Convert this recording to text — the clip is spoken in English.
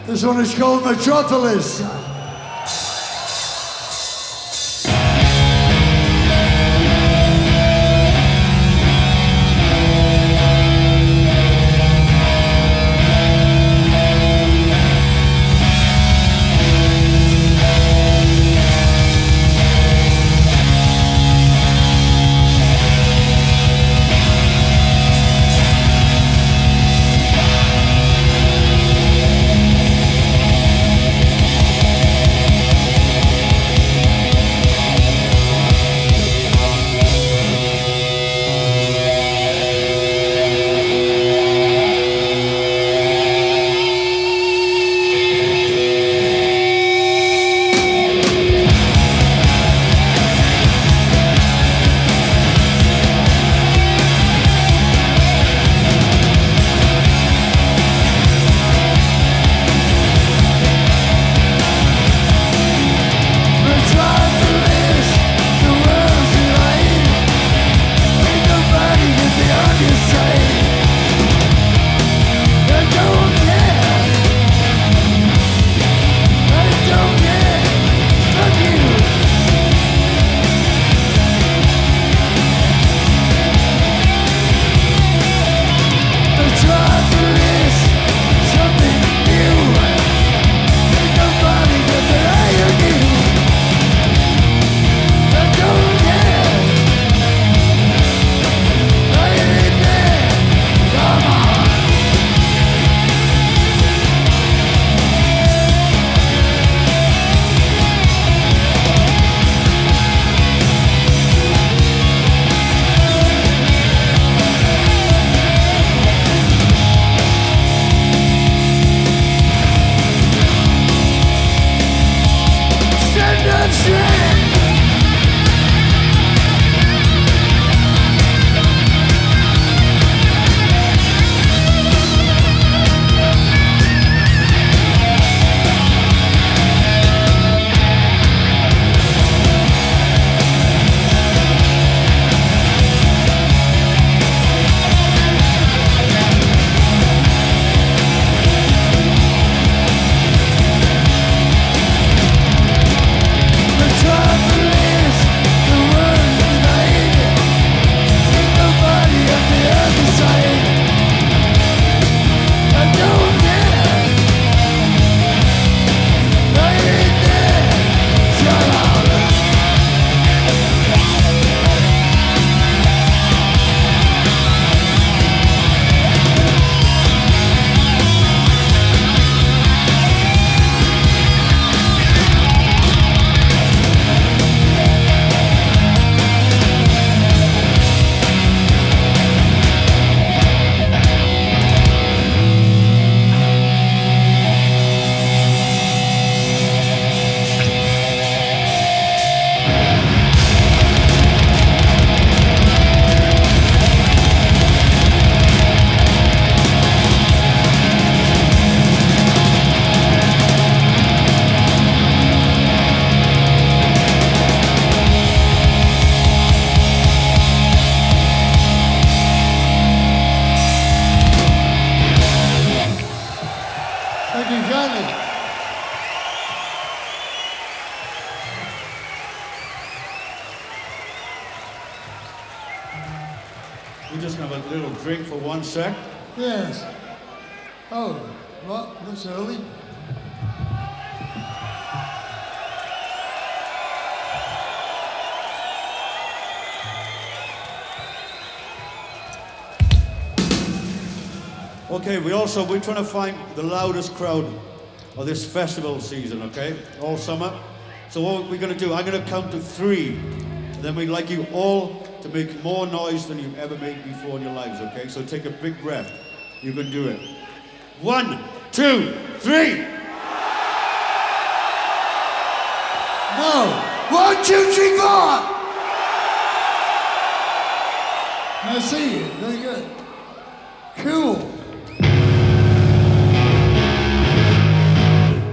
This one is called Metropolis. We're just going to have a little drink for 1 sec. Yes. Oh, what? That's early. Okay, we're trying to find the loudest crowd of this festival season, okay? All summer. So what we're going to do, I'm going to count to 3. And then we'd like you all to make more noise than you've ever made before in your lives, okay? So take a big breath. You can do it. 1, 2, 3. No. 1, 2, 3, 4. I see it. Very good. Cool.